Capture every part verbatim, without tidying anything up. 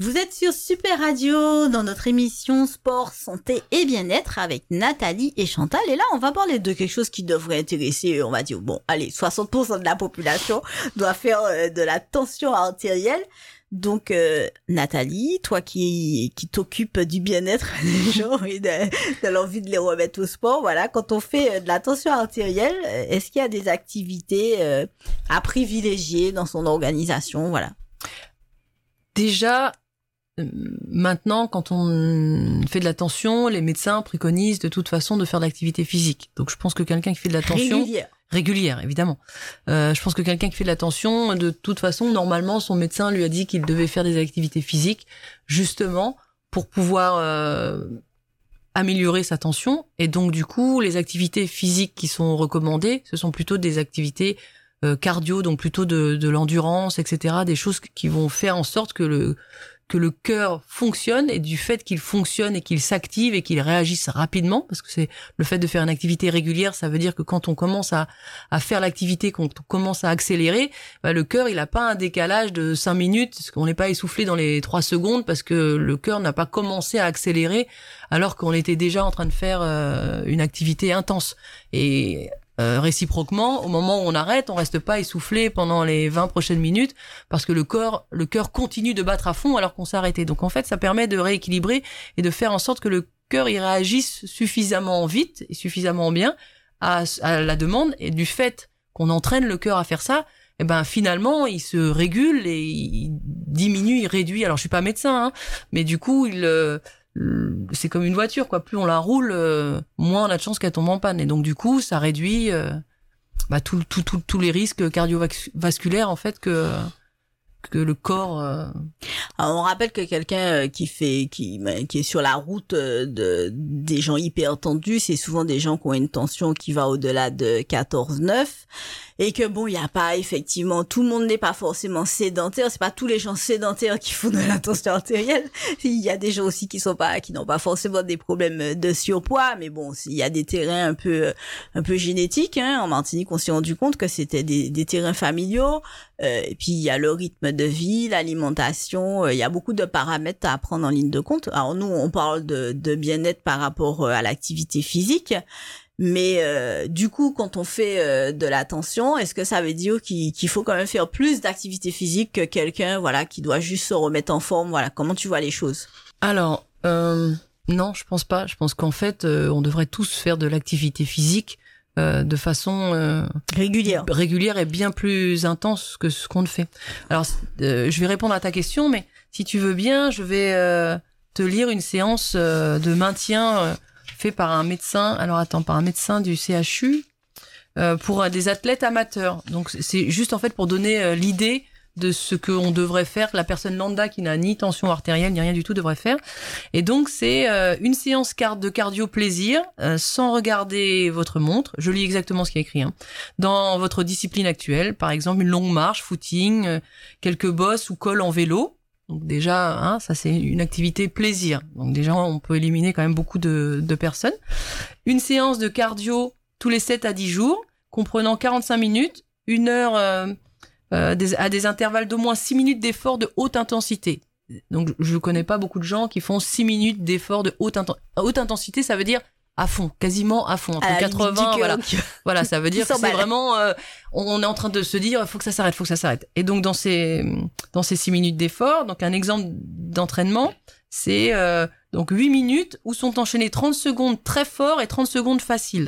Vous êtes sur Super Radio dans notre émission Sport, Santé et Bien-être avec Nathalie et Chantal. Et là, on va parler de quelque chose qui devrait intéresser, on va dire, bon, allez, soixante pour cent de la population doit faire euh, de la tension artérielle. Donc, euh, Nathalie, toi qui qui t'occupes du bien-être des gens et de, de l'envie de les remettre au sport, voilà, quand on fait de la tension artérielle, est-ce qu'il y a des activités euh, à privilégier dans son organisation, voilà? Déjà, maintenant, quand on fait de la tension, les médecins préconisent de toute façon de faire de l'activité physique. Donc, je pense que quelqu'un qui fait de la tension... Régulière. Régulière, évidemment. Euh, je pense que quelqu'un qui fait de la tension, de toute façon, normalement, son médecin lui a dit qu'il devait faire des activités physiques, justement, pour pouvoir euh, améliorer sa tension. Et donc, du coup, les activités physiques qui sont recommandées, ce sont plutôt des activités euh, cardio, donc plutôt de, de l'endurance, et cetera, des choses qui vont faire en sorte que le que le cœur fonctionne, et du fait qu'il fonctionne et qu'il s'active et qu'il réagisse rapidement, parce que c'est le fait de faire une activité régulière, ça veut dire que quand on commence à, à faire l'activité, quand on commence à accélérer, bah, le cœur, il n'a pas un décalage de cinq minutes, parce qu'on n'est pas essoufflé dans les trois secondes, parce que le cœur n'a pas commencé à accélérer, alors qu'on était déjà en train de faire euh, une activité intense. Et Euh, réciproquement, au moment où on arrête, on reste pas essoufflé pendant les vingt prochaines minutes parce que le corps, le cœur continue de battre à fond alors qu'on s'est arrêté. Donc en fait, ça permet de rééquilibrer et de faire en sorte que le cœur il réagisse suffisamment vite et suffisamment bien à, à la demande, et du fait qu'on entraîne le cœur à faire ça, et ben finalement il se régule et il diminue, il réduit. Alors je suis pas médecin, hein, mais du coup il euh, c'est comme une voiture, quoi. Plus on la roule, euh, moins on a de chances qu'elle tombe en panne. Et donc du coup, ça réduit euh, bah, tout, tout, tout, tous les risques cardiovasculaires en fait que que le corps. Euh... Alors, on rappelle que quelqu'un qui fait, qui qui est sur la route de des gens hypertendus, c'est souvent des gens qui ont une tension qui va au-delà de quatorze neuf. Et que bon, il y a pas, effectivement, tout le monde n'est pas forcément sédentaire, c'est pas tous les gens sédentaires qui font de la tension artérielle. Il y a des gens aussi qui sont pas, qui n'ont pas forcément des problèmes de surpoids, mais bon, il y a des terrains un peu, un peu génétiques, hein. En Martinique, on s'est rendu compte que c'était des, des terrains familiaux, euh, et puis il y a le rythme de vie, l'alimentation, euh, il y a beaucoup de paramètres à prendre en ligne de compte. Alors nous, on parle de, de bien-être par rapport à l'activité physique. Mais euh, du coup, quand on fait euh, de la tension, est-ce que ça veut dire qu'il, qu'il faut quand même faire plus d'activité physique que quelqu'un, voilà, qui doit juste se remettre en forme? Voilà, comment tu vois les choses? Alors, euh, non, je pense pas. Je pense qu'en fait, euh, on devrait tous faire de l'activité physique euh, de façon euh, régulière, régulière et bien plus intense que ce qu'on fait. Alors, euh, je vais répondre à ta question, mais si tu veux bien, je vais euh, te lire une séance euh, de maintien. Euh, fait par un médecin, alors attends, par un médecin du C H U euh, pour euh, des athlètes amateurs. Donc c'est juste en fait pour donner euh, l'idée de ce qu'on devrait faire, que la personne lambda qui n'a ni tension artérielle ni rien du tout devrait faire. Et donc c'est euh, une séance de cardio plaisir euh, sans regarder votre montre. Je lis exactement ce qui est écrit. Hein. Dans votre discipline actuelle, par exemple une longue marche, footing, euh, quelques bosses ou cols en vélo. Donc déjà, hein, ça c'est une activité plaisir. Donc déjà, on peut éliminer quand même beaucoup de, de personnes. Une séance de cardio tous les sept à dix jours, comprenant quarante-cinq minutes, une heure euh, euh, des, à des intervalles d'au moins six minutes d'effort de haute intensité. Donc je connais pas beaucoup de gens qui font six minutes d'effort de haute intensité. Haute intensité, ça veut dire à fond, quasiment à fond, entre quatre-vingts, voilà. Voilà, ça veut dire que c'est vraiment, euh, on est en train de se dire, faut que ça s'arrête, faut que ça s'arrête. Et donc, dans ces, dans ces six minutes d'effort, donc un exemple d'entraînement, c'est, euh, donc huit minutes où sont enchaînées trente secondes très fort et trente secondes faciles.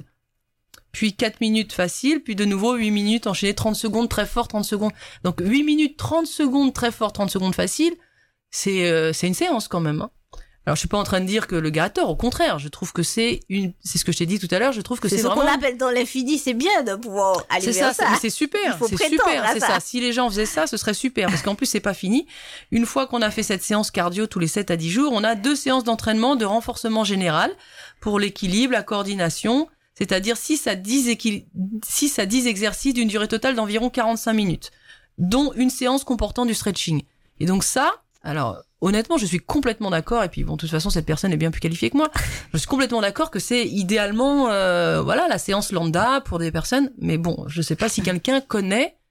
Puis quatre minutes faciles, puis de nouveau huit minutes enchaînées trente secondes très fort, trente secondes. Donc, huit minutes, trente secondes très fort, trente secondes faciles, c'est, euh, c'est une séance quand même, hein. Alors, je suis pas en train de dire que le gars a tort. Au contraire, je trouve que c'est une, c'est ce que je t'ai dit tout à l'heure. Je trouve que c'est, c'est vraiment. C'est ce qu'on appelle dans l'infini. C'est bien de pouvoir aller vers ça. C'est ça. C'est super. C'est super. C'est ça. Si les gens faisaient ça, ce serait super. Parce qu'en plus, c'est pas fini. Une fois qu'on a fait cette séance cardio tous les sept à dix jours, on a deux séances d'entraînement de renforcement général pour l'équilibre, la coordination. C'est-à-dire six à dix équil... six à dix exercices d'une durée totale d'environ quarante-cinq minutes, dont une séance comportant du stretching. Et donc ça, alors, honnêtement, je suis complètement d'accord. Et puis, bon, de toute façon, cette personne est bien plus qualifiée que moi. Je suis complètement d'accord que c'est idéalement, euh, voilà, la séance lambda pour des personnes. Mais bon, je sais pas si quelqu'un connaît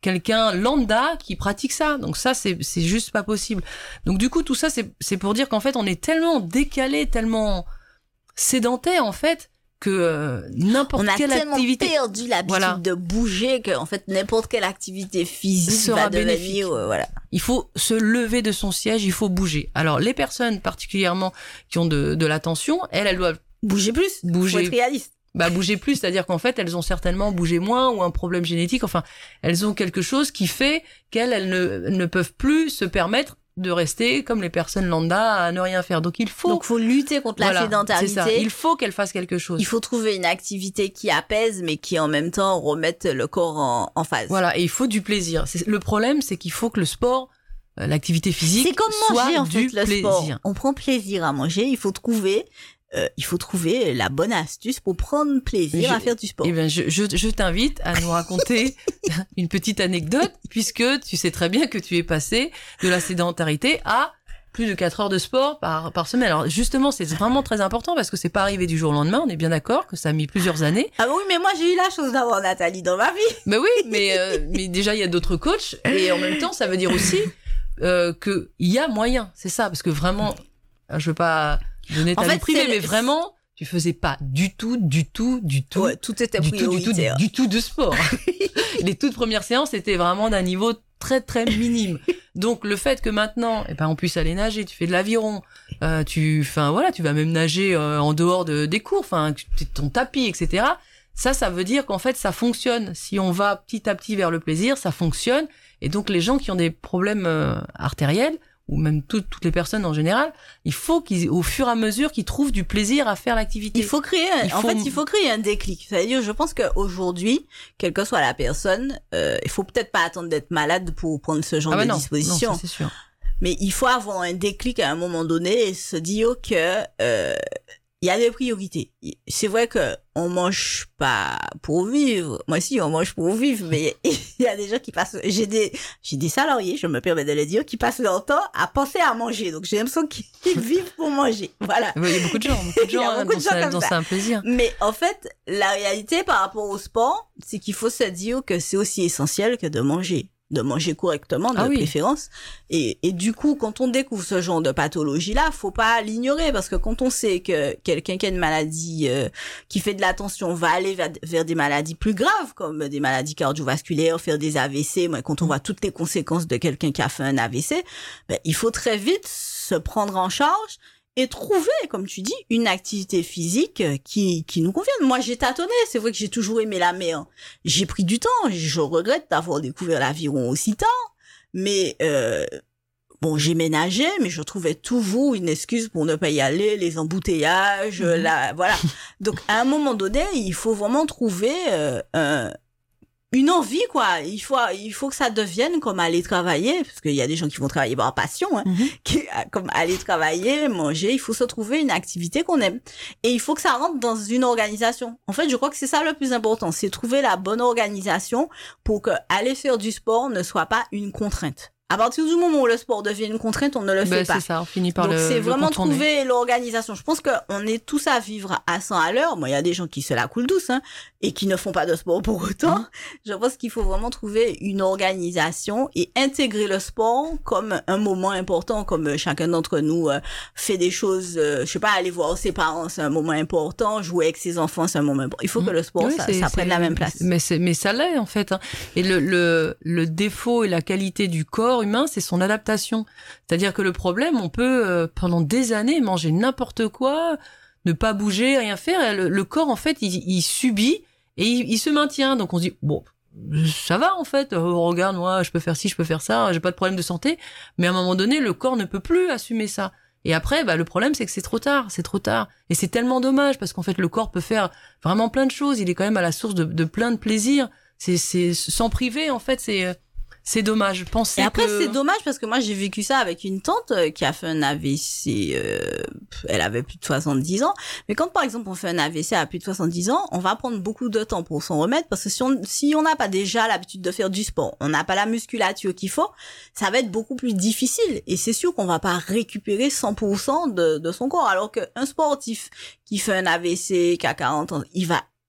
quelqu'un lambda qui pratique ça. Donc ça, c'est c'est juste pas possible. Donc du coup, tout ça, c'est c'est pour dire qu'en fait, on est tellement décalé, tellement sédentaire en fait, que euh, n'importe quelle activité... On a tellement perdu l'habitude voilà. de bouger que en fait n'importe quelle activité physique sera va devenir, bénéfique. Euh, voilà. Il faut se lever de son siège, il faut bouger. Alors les personnes particulièrement qui ont de, de l'attention, elles, elles doivent bouger plus, bouger, faut être réaliste. Bah bouger plus, c'est-à-dire qu'en fait elles ont certainement bougé moins ou un problème génétique. Enfin, elles ont quelque chose qui fait qu'elles elles ne, ne peuvent plus se permettre de rester comme les personnes lambda à ne rien faire. Donc il faut donc faut lutter contre voilà, la sédentarité. C'est ça. Il faut qu'elle fasse quelque chose. Il faut trouver une activité qui apaise mais qui en même temps remette le corps en, en phase. Voilà, et il faut du plaisir. C'est, le problème c'est qu'il faut que le sport, euh, l'activité physique, c'est comme soit manger en du fait le plaisir. sport. On prend plaisir à manger, il faut trouver Euh, il faut trouver la bonne astuce pour prendre plaisir je, à faire du sport. Eh bien, je, je, je t'invite à nous raconter une petite anecdote, puisque tu sais très bien que tu es passé de la sédentarité à plus de quatre heures de sport par, par semaine. Alors, justement, c'est vraiment très important parce que c'est pas arrivé du jour au lendemain. On est bien d'accord que ça a mis plusieurs années. Ah oui, mais moi, j'ai eu la chance d'avoir Nathalie dans ma vie. Mais oui, mais, euh, mais déjà, il y a d'autres coachs. Et en même temps, ça veut dire aussi, euh, que il y a moyen. C'est ça, parce que vraiment, je veux pas donner ta vie privée, mais vraiment, tu faisais pas du tout, du tout, du tout. Ouais, tout était du tout, du tout, du, du tout de sport. Les toutes premières séances étaient vraiment d'un niveau très, très minime. Donc, le fait que maintenant, eh ben, on puisse aller nager, tu fais de l'aviron, euh, tu, enfin, voilà, tu vas même nager euh, en dehors de, des cours, enfin, ton tapis, et cetera. Ça, ça veut dire qu'en fait, ça fonctionne. Si on va petit à petit vers le plaisir, ça fonctionne. Et donc, les gens qui ont des problèmes euh, artériels, ou même toutes, toutes les personnes en général, il faut qu'ils, au fur et à mesure, qu'ils trouvent du plaisir à faire l'activité. Il faut créer, un, il en faut... fait, il faut créer un déclic. C'est-à-dire, je pense qu'aujourd'hui, quelle que soit la personne, euh, il faut peut-être pas attendre d'être malade pour prendre ce genre ah bah de non, disposition. Non, ça, c'est sûr. Mais il faut avoir un déclic à un moment donné et se dire que euh, il y a des priorités. C'est vrai que on mange pas pour vivre. Moi aussi, on mange pour vivre, mais il y a des gens qui passent, j'ai des, j'ai des salariés, je me permets de le dire, qui passent leur temps à penser à manger. Donc, j'ai l'impression qu'ils vivent pour manger. Voilà. Il y a beaucoup de gens, beaucoup de gens, hein, beaucoup de gens ça, comme dont ça. c'est un plaisir. Mais en fait, la réalité par rapport au sport, c'est qu'il faut se dire que c'est aussi essentiel que de manger. de manger correctement, de ah oui. préférence. Et, et du coup, quand on découvre ce genre de pathologie-là, faut pas l'ignorer, parce que quand on sait que quelqu'un qui a une maladie, euh, qui fait de la tension, va aller vers, vers des maladies plus graves, comme des maladies cardiovasculaires, faire des A V C, mais quand on voit toutes les conséquences de quelqu'un qui a fait un A V C, ben, il faut très vite se prendre en charge et trouver, comme tu dis, une activité physique qui qui nous convienne. Moi, j'ai tâtonné. C'est vrai que j'ai toujours aimé la mer. J'ai pris du temps. Je regrette d'avoir découvert l'aviron aussi tard. Mais euh, bon, j'ai ménagé, mais je trouvais toujours une excuse pour ne pas y aller. Les embouteillages, mmh. la voilà. Donc, à un moment donné, il faut vraiment trouver euh, un une envie, quoi. Il faut, il faut que ça devienne comme aller travailler, parce qu'il y a des gens qui vont travailler par passion, hein, mm-hmm. qui, comme aller travailler, manger. Il faut se trouver une activité qu'on aime. Et il faut que ça rentre dans une organisation. En fait, je crois que c'est ça le plus important. C'est trouver la bonne organisation pour que aller faire du sport ne soit pas une contrainte. À partir du moment où le sport devient une contrainte, on ne le ben, fait pas. C'est ça, on finit par Donc, le c'est vraiment le contourner. Trouver l'organisation. Je pense qu'on est tous à vivre à cent à l'heure. Moi, il y a des gens qui se la coulent douce, hein, et qui ne font pas de sport pour autant. Mmh. Je pense qu'il faut vraiment trouver une organisation et intégrer le sport comme un moment important, comme chacun d'entre nous euh, fait des choses, euh, je sais pas, aller voir ses parents, c'est un moment important, jouer avec ses enfants, c'est un moment important. Il faut mmh. que le sport, oui, ça, ça prenne la même place. Mais, c'est, mais ça l'est, en fait. Hein. Et le, le, le défaut et la qualité du corps humain, c'est son adaptation. C'est-à-dire que le problème, on peut euh, pendant des années manger n'importe quoi, ne pas bouger, rien faire. Le, le corps, en fait, il, il subit et il, il se maintient. Donc on se dit bon, ça va en fait. Oh, regarde, moi, je peux faire ci, je peux faire ça, j'ai pas de problème de santé. Mais à un moment donné, le corps ne peut plus assumer ça. Et après, bah le problème, c'est que c'est trop tard, c'est trop tard. Et c'est tellement dommage parce qu'en fait, le corps peut faire vraiment plein de choses. Il est quand même à la source de, de plein de plaisirs. C'est, c'est s'en priver, en fait, c'est c'est dommage. Penser et après, que... c'est dommage parce que moi, j'ai vécu ça avec une tante qui a fait un A V C. Euh, elle avait plus de soixante-dix ans. Mais quand, par exemple, on fait un A V C à plus de soixante-dix ans, on va prendre beaucoup de temps pour s'en remettre parce que si on si on n'a pas déjà l'habitude de faire du sport, on n'a pas la musculature qu'il faut, ça va être beaucoup plus difficile. Et c'est sûr qu'on va pas récupérer cent pour cent de, de son corps. Alors qu'un sportif qui fait un A V C, qui a quarante ans, il va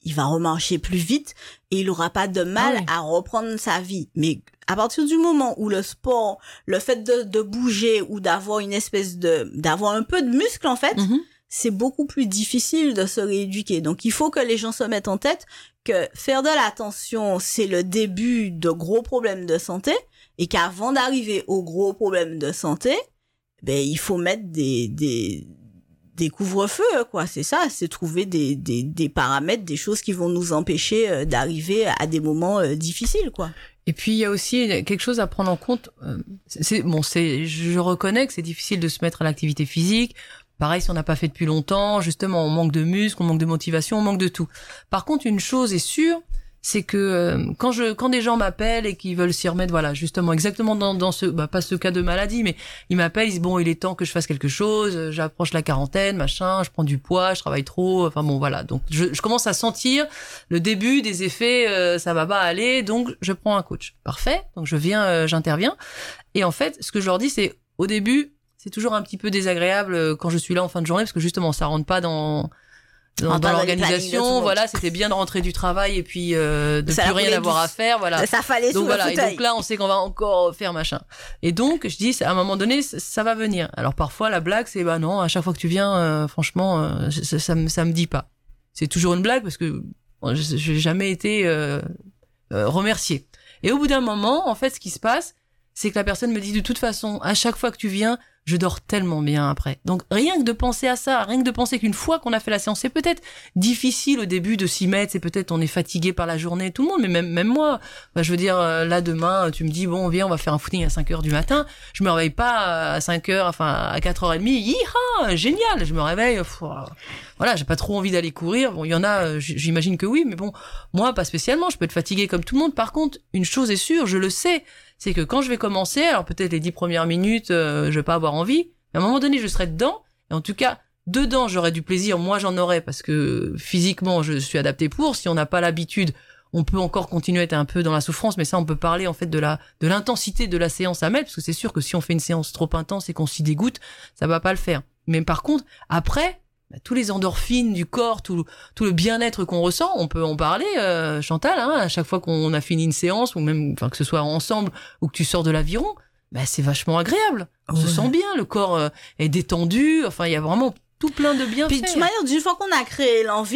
il va remarcher plus vite et il aura pas de mal ah oui. à reprendre sa vie. Mais à partir du moment où le sport, le fait de, de bouger ou d'avoir une espèce de, d'avoir un peu de muscle, en fait, Mm-hmm. c'est beaucoup plus difficile de se rééduquer. Donc, il faut que les gens se mettent en tête que faire de la tension, c'est le début de gros problèmes de santé et qu'avant d'arriver aux gros problèmes de santé, ben, il faut mettre des, des, des couvre-feux, quoi. C'est ça, c'est trouver des, des, des paramètres, des choses qui vont nous empêcher euh, d'arriver à des moments euh, difficiles, quoi. Et puis il y a aussi quelque chose à prendre en compte. euh, C'est bon, c'est je reconnais que c'est difficile de se mettre à l'activité physique. Pareil, si on n'a pas fait depuis longtemps, justement, on manque de muscles, on manque de motivation, on manque de tout. Par contre, une chose est sûre, c'est que euh, quand je quand des gens m'appellent et qu'ils veulent s'y remettre, voilà, justement, exactement dans dans ce bah pas ce cas de maladie, mais ils m'appellent, ils disent bon, il est temps que je fasse quelque chose, euh, j'approche la quarantaine, machin, je prends du poids, je travaille trop, enfin bon voilà. Donc je, je commence à sentir le début des effets, euh, ça va pas aller, donc je prends un coach. Parfait. Donc je viens, euh, j'interviens. Et en fait, ce que je leur dis, c'est au début, c'est toujours un petit peu désagréable quand je suis là en fin de journée parce que justement ça rentre pas dans dans, dans l'organisation. Voilà, c'était bien de rentrer du travail et puis euh, de Ça plus rien avoir du... à faire. Voilà. Ça fallait donc sous voilà. le Et fauteuil. donc là, on sait qu'on va encore faire machin. Et donc je dis, à un moment donné, ça, ça va venir. Alors parfois la blague, c'est bah non, à chaque fois que tu viens, euh, franchement, euh, ça, ça me ça me dit pas. C'est toujours une blague parce que bon, je j'ai jamais été euh, euh, remercié. Et au bout d'un moment, en fait, ce qui se passe, c'est que la personne me dit de toute façon, à chaque fois que tu viens, je dors tellement bien après. Donc rien que de penser à ça, rien que de penser qu'une fois qu'on a fait la séance, c'est peut-être difficile au début de s'y mettre, c'est peut-être on est fatigué par la journée, tout le monde, mais même même moi, bah, je veux dire là demain, tu me dis bon viens on va faire un footing à cinq heures du matin, je me réveille pas à cinq heures, enfin à quatre heures trente, yiha, génial, je me réveille, pff, voilà, j'ai pas trop envie d'aller courir. Bon, il y en a, j'imagine que oui, mais bon, moi pas spécialement, je peux être fatiguée comme tout le monde. Par contre, une chose est sûre, je le sais, c'est que quand je vais commencer, alors peut-être les dix premières minutes, euh, je vais pas avoir envie, mais à un moment donné, je serai dedans, et en tout cas, dedans, j'aurai du plaisir, moi j'en aurai, parce que physiquement, je suis adaptée pour, si on n'a pas l'habitude, on peut encore continuer à être un peu dans la souffrance, mais ça, on peut parler en fait de la de l'intensité de la séance à mettre, parce que c'est sûr que si on fait une séance trop intense et qu'on s'y dégoûte, ça va pas le faire. Mais par contre, après, bah, tous les endorphines du corps, tout, tout le bien-être qu'on ressent, on peut en parler, euh, Chantal, hein, à chaque fois qu'on a fini une séance, ou même enfin que ce soit ensemble, ou que tu sors de l'aviron, bah, c'est vachement agréable. On ouais. se sent bien, le corps euh, est détendu, enfin il y a vraiment tout plein de bienfaits. Puis de toute manière, d'une fois qu'on a créé l'envie,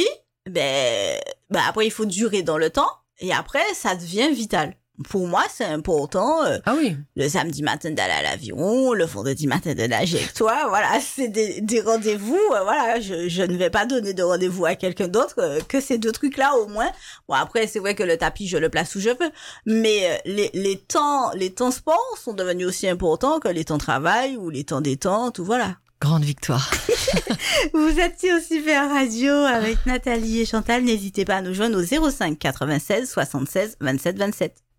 ben, ben après il faut durer dans le temps, et après ça devient vital. Pour moi, c'est important. Euh, ah oui. Le samedi matin d'aller à l'aviron, le vendredi matin de nager avec toi. Voilà, c'est des, des rendez-vous. Euh, voilà, je, je ne vais pas donner de rendez-vous à quelqu'un d'autre euh, que ces deux trucs-là au moins. Bon, après, c'est vrai que le tapis, je le place où je veux. Mais euh, les, les temps, les temps sport sont devenus aussi importants que les temps travail ou les temps détente ou voilà. Grande victoire. Vous êtes sur Super Radio avec Nathalie et Chantal. N'hésitez pas à nous joindre au zéro cinq quatre-vingt-seize soixante-seize vingt-sept vingt-sept.